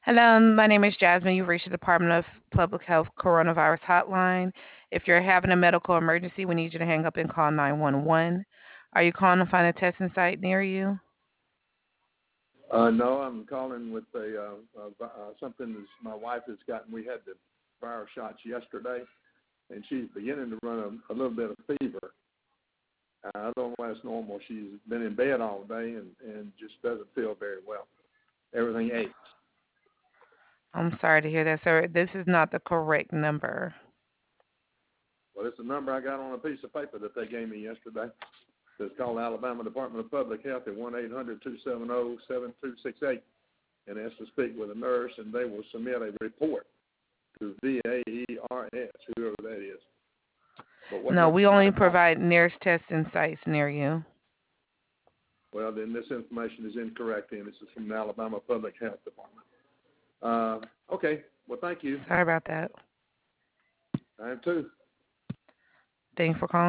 Hello, my name is Jasmine. You've reached the Department of Public Health Coronavirus Hotline. If you're having a medical emergency, we need you to hang up and call 911. Are you calling to find a testing site near you? No, I'm calling with something that my wife has gotten. We had the virus shots yesterday, and she's beginning to run a little bit of fever. I don't know why it's normal. She's been in bed all day and just doesn't feel very well. Everything aches. I'm sorry to hear that, sir. This is not the correct number. Well, it's a number I got on a piece of paper that they gave me yesterday. It's called Alabama Department of Public Health at 1-800-270-7268 and ask to speak with a nurse, and they will submit a report to VAERS, whoever that is. But what No, number we should only I call? provide nearest testing sites near you. Well, then this information is incorrect, and this is from the Alabama Public Health Department. Okay, well, thank you. Sorry about that. I am too. Thank you for calling.